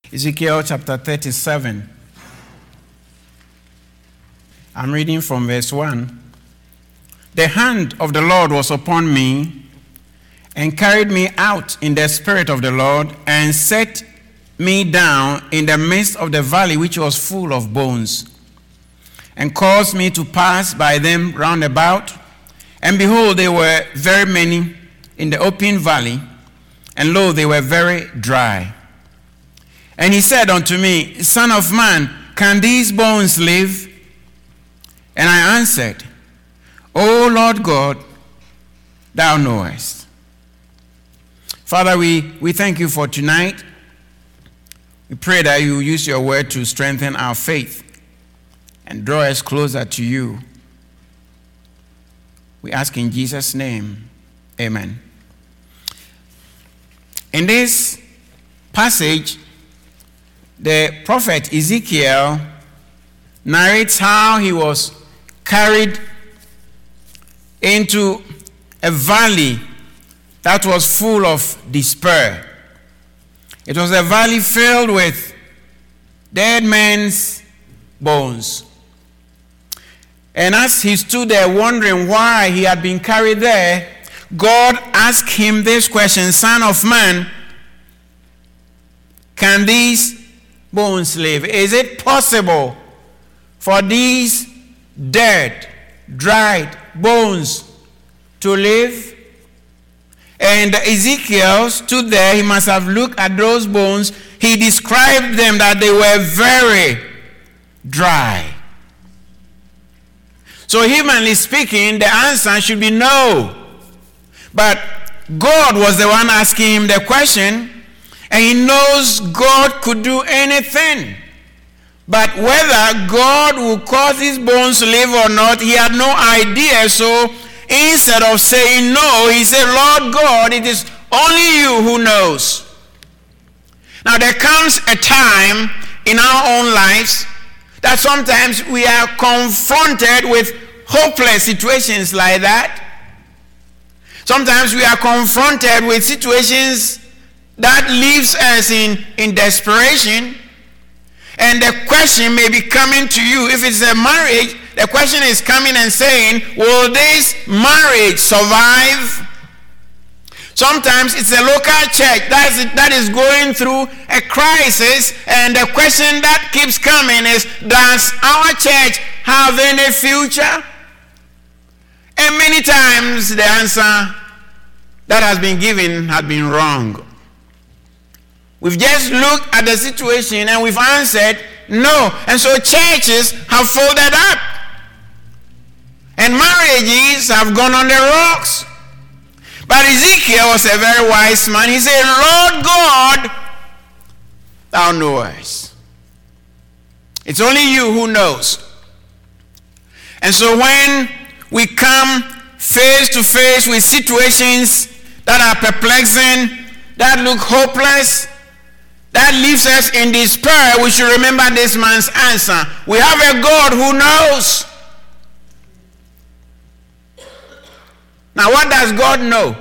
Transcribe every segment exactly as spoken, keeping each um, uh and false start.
Ezekiel chapter thirty-seven. I'm reading from verse one. The hand of the Lord was upon me and carried me out in the spirit of the Lord and set me down in the midst of the valley which was full of bones, and caused me to pass by them round about. And behold, they were very many in the open valley, and lo, they were very dry. And he said unto me, Son of man, can these bones live? And I answered, O Lord God, thou knowest. Father, we, we thank you for tonight. We pray that you use your word to strengthen our faith and draw us closer to you. We ask in Jesus' name, amen. In this passage, the prophet Ezekiel narrates how he was carried into a valley that was full of despair. It was a valley filled with dead men's bones. And as he stood there wondering why he had been carried there, God asked him this question, Son of man, can these bones live? Is it possible for these dead, dried bones to live? And Ezekiel stood there. He must have looked at those bones. He described them that they were very dry. So humanly speaking, the answer should be no. But God was the one asking him the question, and he knows God could do anything. But whether God will cause his bones to live or not, he had no idea. So instead of saying no, he said, Lord God, it is only you who knows. Now there comes a time in our own lives that sometimes we are confronted with hopeless situations like that. Sometimes we are confronted with situations that leaves us in, in desperation. And the question may be coming to you. If it's a marriage, the question is coming and saying, will this marriage survive? Sometimes it's a local church that is, that is going through a crisis, and the question that keeps coming is, does our church have any future? And many times the answer that has been given has been wrong. We've just looked at the situation and we've answered no. And so churches have folded up. And marriages have gone on the rocks. But Ezekiel was a very wise man. He said, Lord God, thou knowest. It's only you who knows. And so when we come face to face with situations that are perplexing, that look hopeless, that leaves us in despair, we should remember this man's answer. We have a God who knows. Now, what does God know?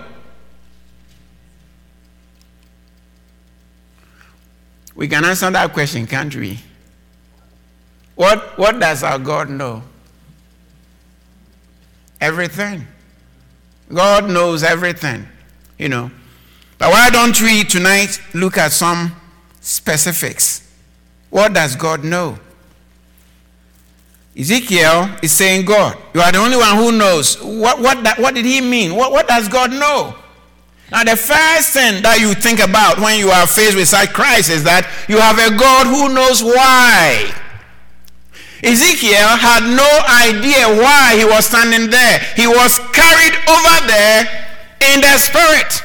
We can answer that question, can't we? What, what does our God know? Everything. God knows everything, you know. But why don't we tonight look at some specifics? What does God know? Ezekiel is saying, God, you are the only one who knows. What, what, that, what did he mean? What, what does God know? Now, the first thing that you think about when you are faced with such crisis is that you have a God who knows why. Ezekiel had no idea why he was standing there. He was carried over there in the spirit.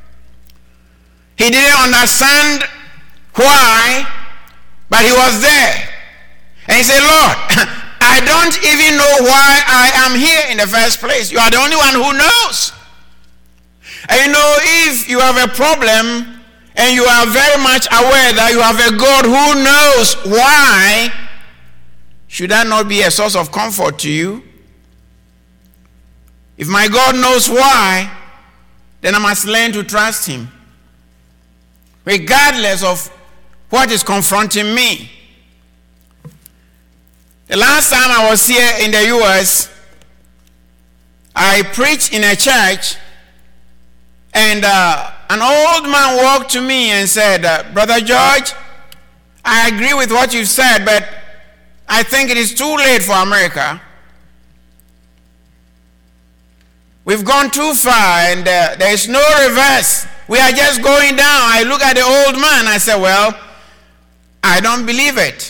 He didn't understand why, but he was there. And he said, Lord, I don't even know why I am here in the first place. You are the only one who knows. And you know, if you have a problem and you are very much aware that you have a God who knows why, should that not be a source of comfort to you? If my God knows why, then I must learn to trust him, regardless of what is confronting me. The last time I was here in the U S, I preached in a church, and uh, an old man walked to me and said, uh, Brother George, I agree with what you said, but I think it is too late for America. We've gone too far, and uh, there is no reverse. We are just going down. I look at the old man. I say, well, I don't believe it.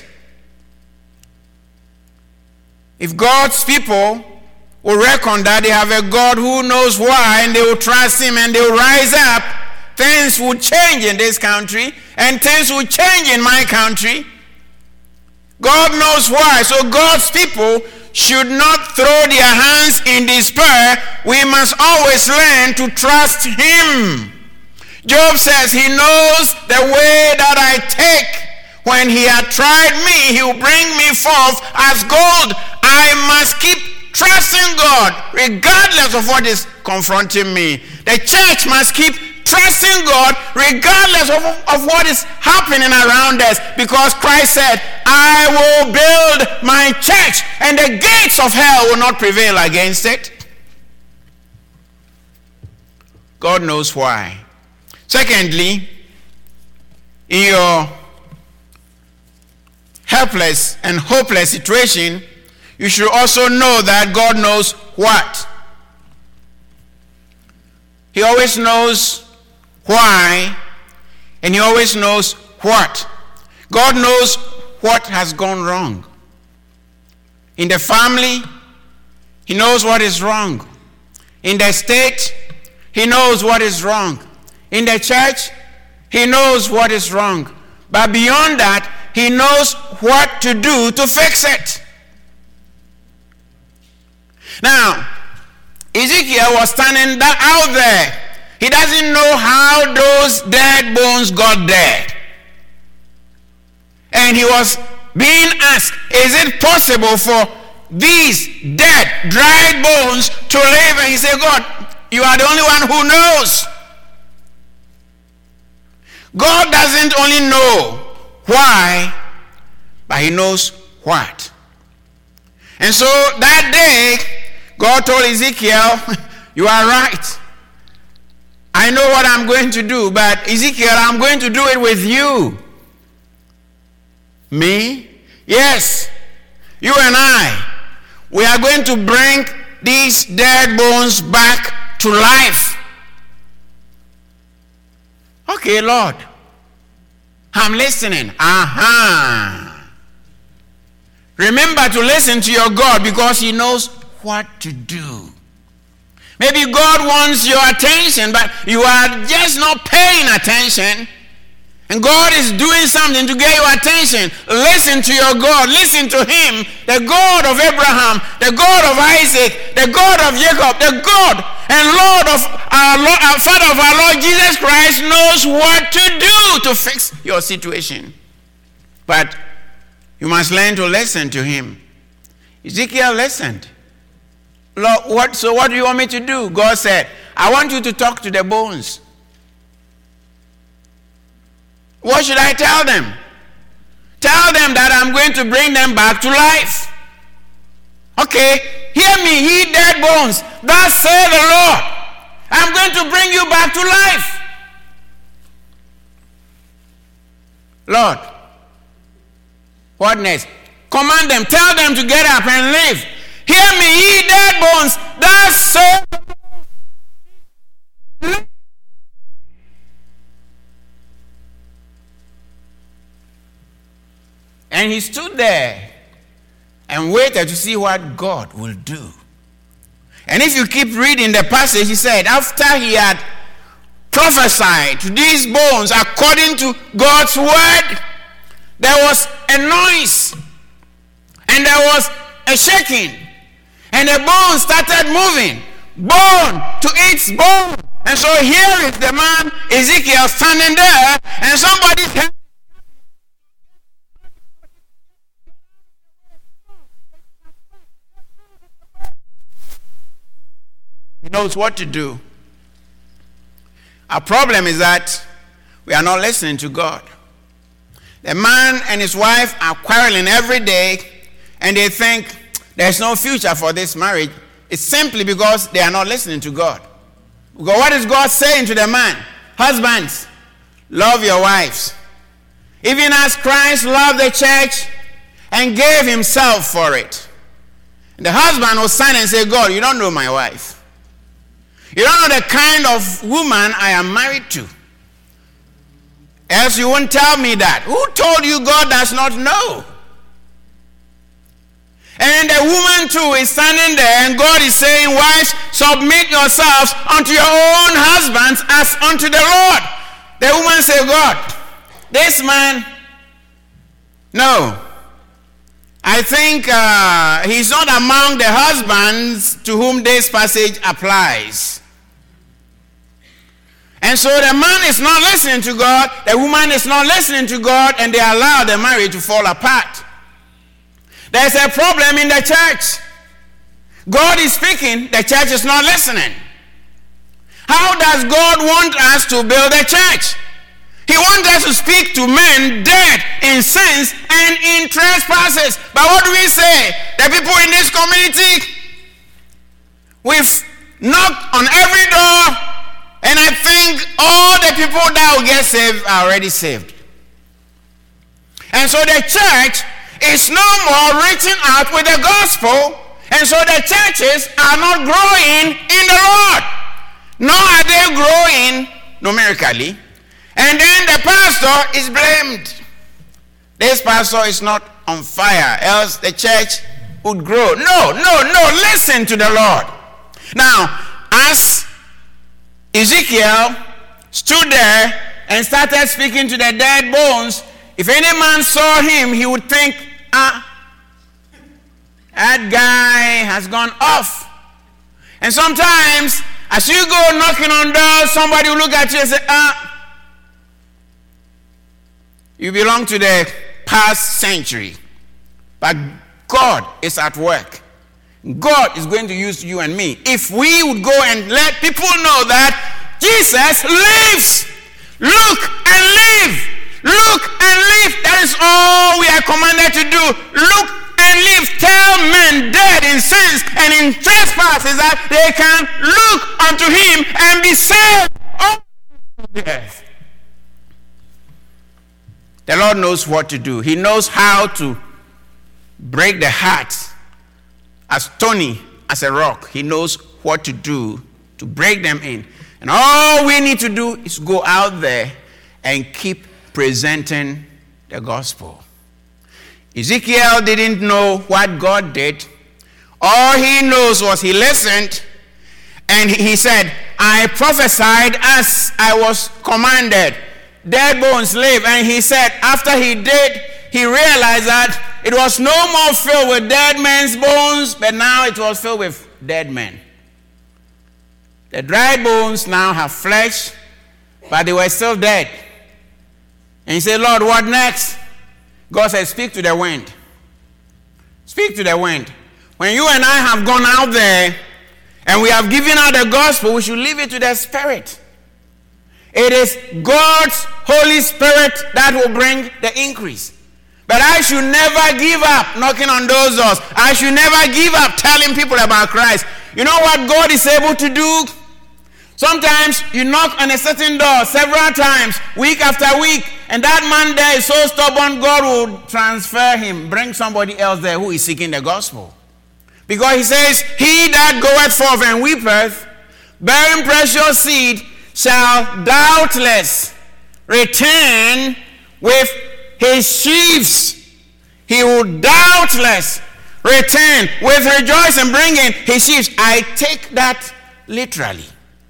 If God's people will reckon that they have a God who knows why, and they will trust him, and they will rise up, things will change in this country, and things will change in my country. God knows why. So God's people should not throw their hands in despair. We must always learn to trust him. Job says he knows the way that I take. When he had tried me, he will bring me forth as gold. I must keep trusting God regardless of what is confronting me. The church must keep trusting God regardless of, of what is happening around us, because Christ said, I will build my church and the gates of hell will not prevail against it. God knows why. Secondly, in your helpless and hopeless situation, you should also know that God knows what. He always knows why, and he always knows what. God knows what has gone wrong. In the family, he knows what is wrong. In the state, he knows what is wrong. In the church, he knows what is wrong. But beyond that, he knows what to do to fix it. Now, Ezekiel was standing out there. He doesn't know how those dead bones got there. And he was being asked, is it possible for these dead, dried bones to live? And he said, God, you are the only one who knows. God doesn't only know why, but he knows what. And so that day, God told Ezekiel, you are right. I know what I'm going to do, but Ezekiel, I'm going to do it with you. Me? Yes. You and I. We are going to bring these dead bones back to life. Okay, Lord. I'm listening. Aha. Remember to listen to your God, because he knows what to do. Maybe God wants your attention, but you are just not paying attention. And God is doing something to get your attention. Listen to your God. Listen to him. The God of Abraham, the God of Isaac, the God of Jacob, the God and Lord of our Lord, our Father of our Lord Jesus Christ knows what to do to fix your situation. But you must learn to listen to him. Ezekiel listened. Lord, what, so what do you want me to do? God said, I want you to talk to the bones. What should I tell them? Tell them that I'm going to bring them back to life. Okay, hear me, ye dead bones. Thus saith the Lord, I'm going to bring you back to life. Lord, what next? Command them, tell them to get up and live. Hear me, ye dead bones. Thus saith the Lord. And he stood there and waited to see what God will do. And if you keep reading the passage, he said, after he had prophesied to these bones according to God's word, there was a noise and there was a shaking, and the bones started moving, bone to its bone. And so here is the man Ezekiel standing there, and somebody's head. He knows what to do. Our problem is that we are not listening to God. The man and his wife are quarreling every day, and they think there's no future for this marriage. It's simply because they are not listening to God. Because what is God saying to the man? Husbands, love your wives. Even as Christ loved the church and gave himself for it. And the husband will stand and say, God, you don't know my wife. You don't know the kind of woman I am married to. Else you won't tell me that. Who told you God does not know? And the woman too is standing there, and God is saying, wives, submit yourselves unto your own husbands as unto the Lord. The woman said, God, this man, no. I think uh, he's not among the husbands to whom this passage applies. And so the man is not listening to God, the woman is not listening to God, and they allow the marriage to fall apart. There's a problem in the church. God is speaking, the church is not listening. How does God want us to build a church? He wants us to speak to men dead in sins and in trespasses. But what do we say? The people in this community, we've knocked on every door, and I think all the people that will get saved are already saved. And so the church is no more reaching out with the gospel, and so the churches are not growing in the Lord. Nor are they growing numerically. And then the pastor is blamed. This pastor is not on fire, else the church would grow. No, no, no, listen to the Lord. Now, as Ezekiel stood there and started speaking to the dead bones, if any man saw him, he would think, ah, that guy has gone off. And sometimes, as you go knocking on doors, somebody will look at you and say, ah, you belong to the past century. But God is at work. God is going to use you and me. If we would go and let people know that Jesus lives, look and live, look and live. That is all we are commanded to do. Look and live. Tell men dead in sins and in trespasses that they can look unto him and be saved. Oh, yes. The Lord knows what to do. He knows how to break the heart as stony as a rock. He knows what to do to break them in. And all we need to do is go out there and keep presenting the gospel. Ezekiel didn't know what God did. All he knows was he listened, and he said, I prophesied as I was commanded. Dead bones live. And he said, after he did, he realized that it was no more filled with dead men's bones, but now it was filled with dead men. The dry bones now have flesh, but they were still dead. And he said, Lord, what next? God said, speak to the wind. Speak to the wind. When you and I have gone out there and we have given out the gospel, we should leave it to the Spirit. It is God's Holy Spirit that will bring the increase. But I should never give up knocking on those doors. I should never give up telling people about Christ. You know what God is able to do? Sometimes you knock on a certain door several times, week after week, and that man there is so stubborn, God will transfer him, bring somebody else there who is seeking the gospel. Because he says, he that goeth forth and weepeth, bearing precious seed, shall doubtless return with his sheaves. He will doubtless return with rejoicing, bringing his sheaves. I take that literally.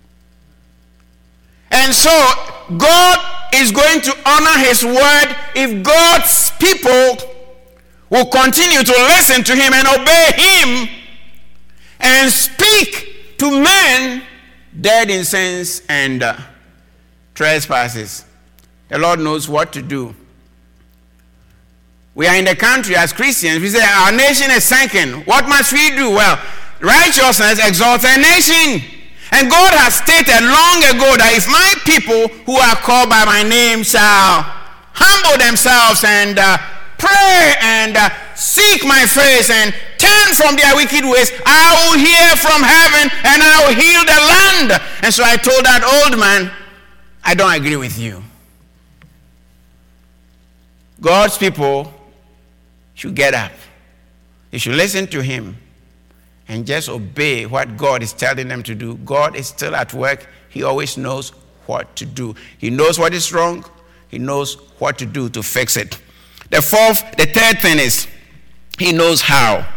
And so God is going to honor his word if God's people will continue to listen to him and obey him and speak to men dead in sins and uh, trespasses. The Lord knows what to do. We are in the country as Christians. We say our nation is sinking. What must we do? Well, righteousness exalts a nation. And God has stated long ago that if my people who are called by my name shall humble themselves and uh, pray and uh, seek my face and turn from their wicked ways, I will hear from heaven and I will heal the land. And so I told that old man, I don't agree with you. God's people should get up. They should listen to him and just obey what God is telling them to do. God is still at work. He always knows what to do. He knows what is wrong. He knows what to do to fix it. The fourth, the third thing is, he knows how.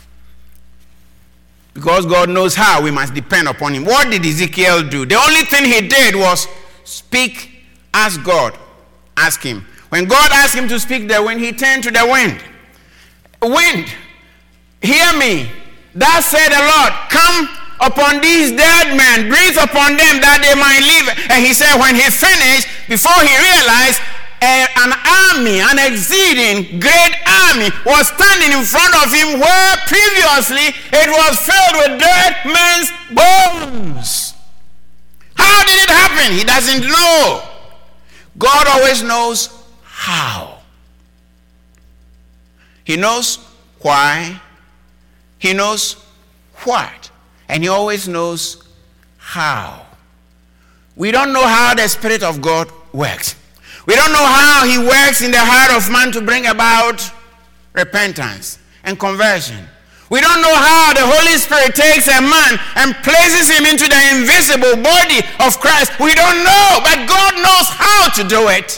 Because God knows how, we must depend upon him. What did Ezekiel do? The only thing he did was speak, ask God, ask him. When God asked him to speak the wind, he turned to the wind. Wind, hear me. Thus said the Lord, come upon these dead men, breathe upon them that they might live. And he said when he finished, before he realized, a, an army, an exceeding great army was standing in front of him where previously it was filled with dead men's bones. How did it happen? He doesn't know. God always knows how. He knows why. He knows what. And he always knows how. We don't know how the Spirit of God works. We don't know how he works in the heart of man to bring about repentance and conversion. We don't know how the Holy Spirit takes a man and places him into the invisible body of Christ. We don't know, but God knows how to do it.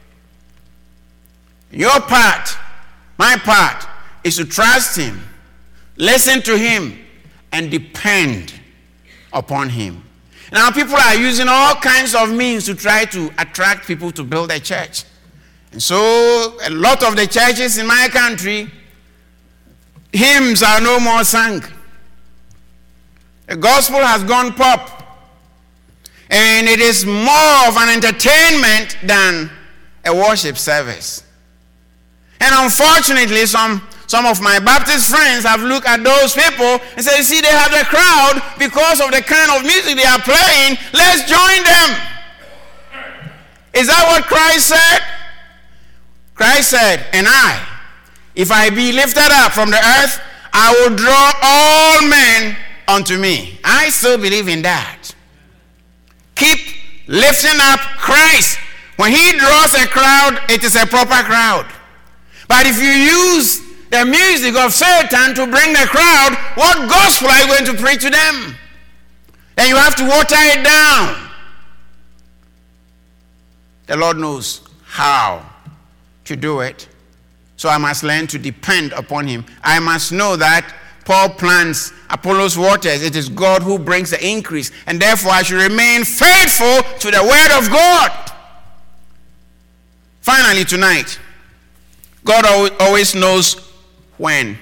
Your part, my part, is to trust him, listen to him, and depend upon him. Now, people are using all kinds of means to try to attract people to build a church. And so, a lot of the churches in my country, hymns are no more sung. The gospel has gone pop. And it is more of an entertainment than a worship service. And unfortunately, some Some of my Baptist friends have looked at those people and said, you see, they have the crowd because of the kind of music they are playing. Let's join them. Is that what Christ said? Christ said, and I, if I be lifted up from the earth, I will draw all men unto me. I still believe in that. Keep lifting up Christ. When he draws a crowd, it is a proper crowd. But if you use the music of Satan to bring the crowd, what gospel are you going to preach to them? Then you have to water it down. The Lord knows how to do it. So I must learn to depend upon him. I must know that Paul plants, Apollos waters. It is God who brings the increase. And therefore I should remain faithful to the word of God. Finally tonight, God always knows when.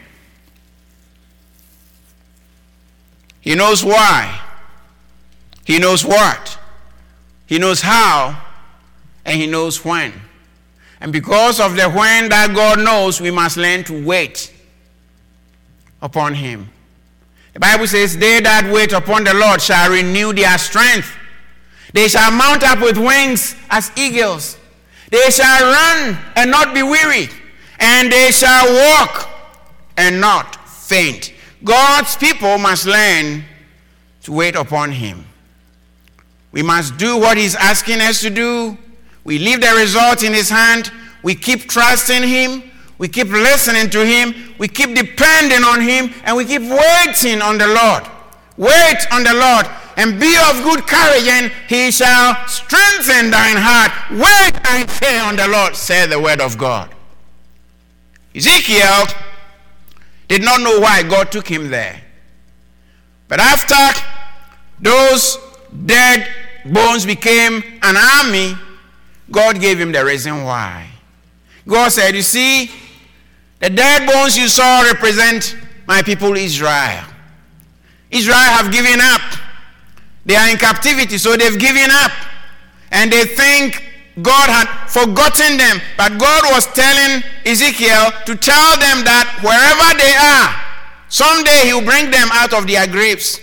He knows why. He knows what. He knows how. And he knows when. And because of the when that God knows, we must learn to wait upon him. The Bible says, they that wait upon the Lord shall renew their strength. They shall mount up with wings as eagles. They shall run and not be weary. And they shall walk and not faint. God's people must learn to wait upon him. We must do what he's asking us to do. We leave the result in his hand. We keep trusting him. We keep listening to him. We keep depending on him. And we keep waiting on the Lord. Wait on the Lord and be of good courage, and he shall strengthen thine heart. Wait and fear on the Lord, said the word of God. Ezekiel did not know why God took him there. But after those dead bones became an army, God gave him the reason why. God said, you see, the dead bones you saw represent my people Israel. Israel have given up. They are in captivity, so they've given up. And they think God had forgotten them. But God was telling Ezekiel to tell them that wherever they are, someday he will bring them out of their graves.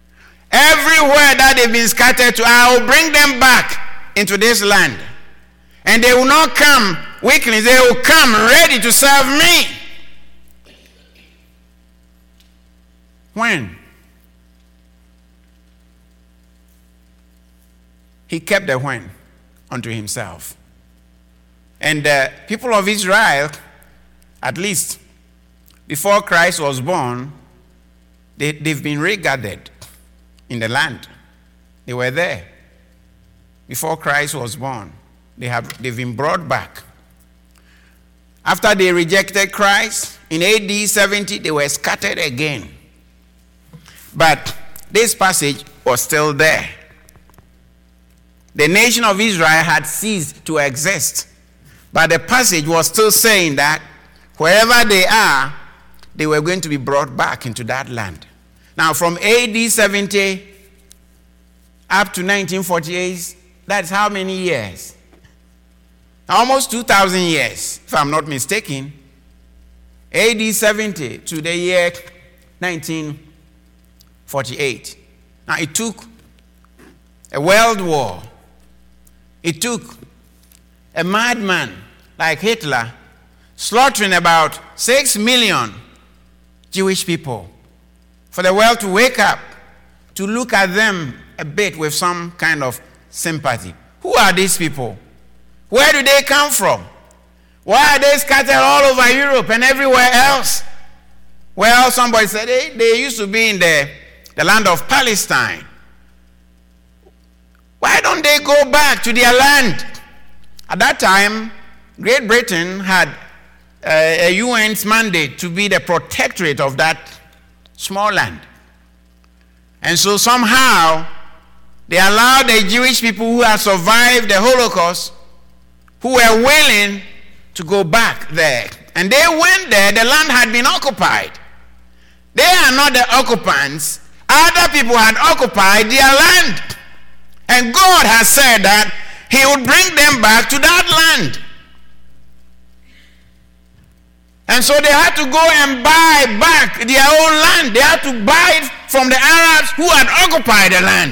Everywhere that they've been scattered to, I will bring them back into this land. And they will not come weaklings, they will come ready to serve me. When? He kept the when unto himself. And the people of Israel, at least before Christ was born, they, they've been regathered in the land. They were there before Christ was born. They have, they've been brought back. After they rejected Christ, in A D seventy, they were scattered again. But this passage was still there. The nation of Israel had ceased to exist. But the passage was still saying that wherever they are, they were going to be brought back into that land. Now, from A D seventy up to nineteen forty-eight, that's how many years? Almost two thousand years, if I'm not mistaken. A D seventy to the year nineteen forty-eight. Now, it took a world war. It took a madman like Hitler slaughtering about six million Jewish people for the world to wake up, to look at them a bit with some kind of sympathy. Who are these people? Where do they come from? Why are they scattered all over Europe and everywhere else? Well, somebody said they, they used to be in the, the land of Palestine. Why don't they go back to their land? At that time, Great Britain had uh, a U N's mandate to be the protectorate of that small land. And so somehow, they allowed the Jewish people who had survived the Holocaust, who were willing to go back there. And they went there, the land had been occupied. They are not the occupants. Other people had occupied their land. And God has said that he would bring them back to that land. And so they had to go and buy back their own land. They had to buy it from the Arabs who had occupied the land.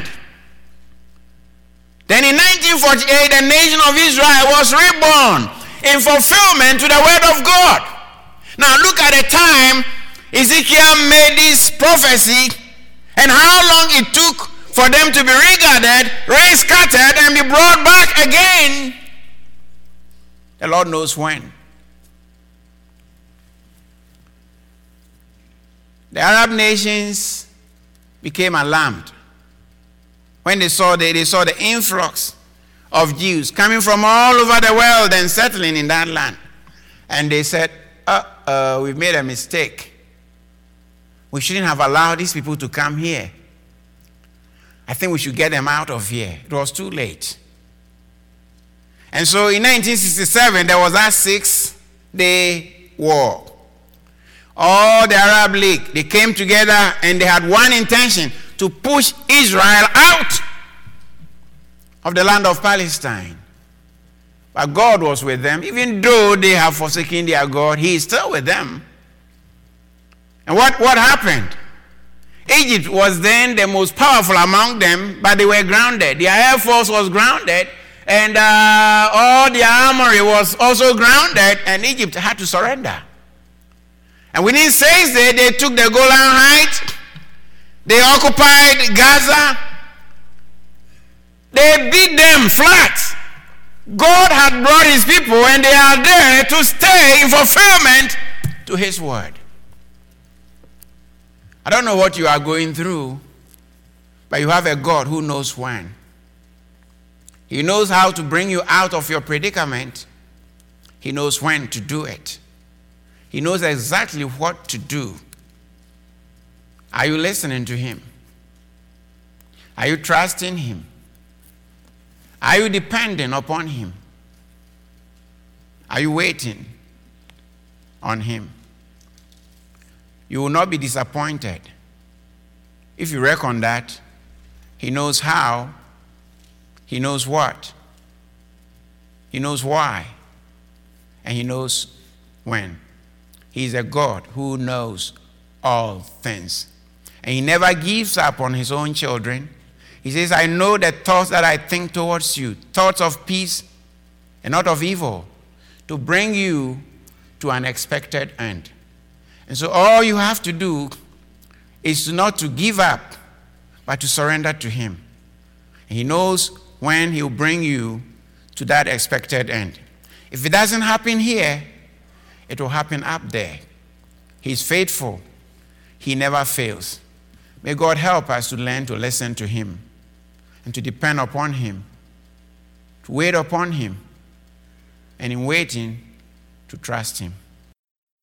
Then in nineteen forty-eight, the nation of Israel was reborn in fulfillment to the word of God. Now look at the time Ezekiel made this prophecy and how long it took for them to be regathered, re-scattered, and be brought back again. The Lord knows when. The Arab nations became alarmed when they saw the, they saw the influx of Jews coming from all over the world and settling in that land. And they said, uh-oh, we've made a mistake. We shouldn't have allowed these people to come here. I think we should get them out of here. It was too late. And so in nineteen sixty-seven, there was that six-day war. All the Arab League, they came together and they had one intention: to push Israel out of the land of Palestine. But God was with them. Even though they have forsaken their God, he is still with them. And what, what happened? Egypt was then the most powerful among them, but they were grounded. Their air force was grounded, and uh, all their armory was also grounded, and Egypt had to surrender. And within six days, they took the Golan Heights. They occupied Gaza. They beat them flat. God had brought his people, and they are there to stay in fulfillment to his word. I don't know what you are going through, but you have a God who knows when. He knows how to bring you out of your predicament. He knows when to do it. He knows exactly what to do. Are you listening to him? Are you trusting him? Are you depending upon him? Are you waiting on him? You will not be disappointed if you reckon that he knows how, he knows what, he knows why, and he knows when. He is a God who knows all things. And he never gives up on his own children. He says, I know the thoughts that I think towards you, thoughts of peace and not of evil, to bring you to an expected end. And so all you have to do is not to give up, but to surrender to him. And he knows when he'll bring you to that expected end. If it doesn't happen here, it will happen up there. He's faithful. He never fails. May God help us to learn to listen to him and to depend upon him, to wait upon him, and in waiting, to trust him.